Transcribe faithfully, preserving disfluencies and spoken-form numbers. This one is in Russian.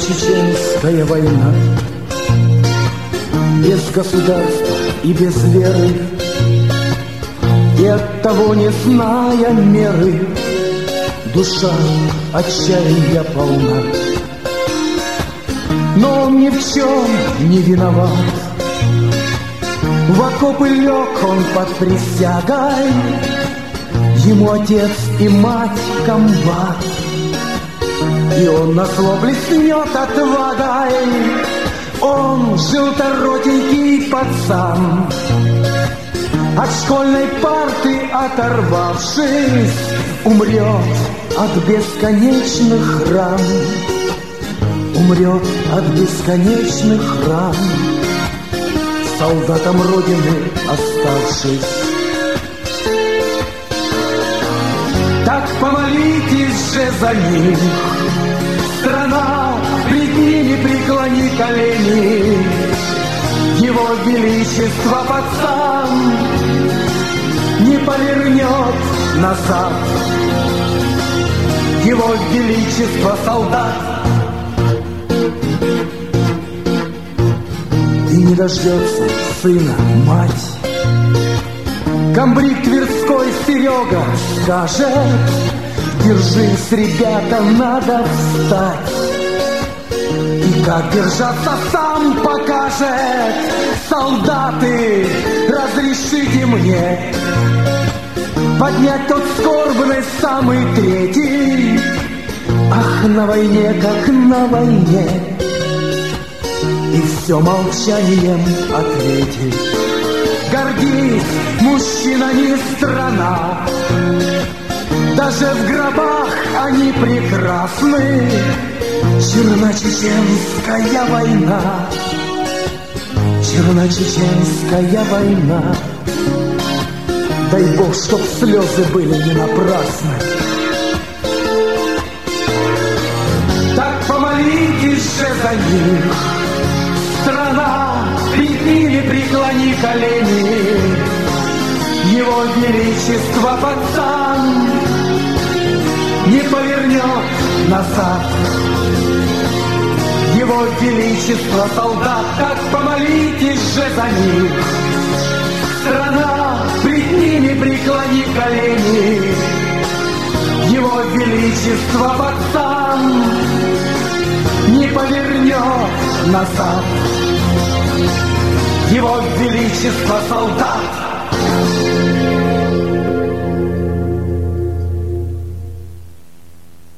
Черно-чеченская война. Без государства и без веры, и оттого не зная меры, душа отчаяния полна. Но он ни в чем не виноват. В окопы лег он под присягой, ему отец и мать комбат, и он на зло блеснет отвагой. Он желторотенький пацан, от школьной парты оторвавшись, умрет от бесконечных ран, умрет от бесконечных ран, солдатом Родины оставшись. Так помолитесь же за них, страна, пред ними преклони колени. Его величество пацан не повернет назад, его величество солдат. И не дождется сына мать. Комбриг Тверской Серега скажет: держись, ребята, надо встать. И как держаться сам покажет. Солдаты, разрешите мне поднять тот скорбный самый третий. Ах, на войне, как на войне. И все молчанием ответить: гордись, мужчина, не страна. Даже в гробах они прекрасны. Черно-чеченская война, Черно-чеченская война. Дай Бог, чтоб слезы были не напрасны. Так помолитесь же за них, страна, пред ними преклони колени. Его величество пацан не повернет назад, его величество солдат. Так помолитесь же за них, страна, пред ними преклони колени. Его величество пацан не повернет назад, его величество солдат.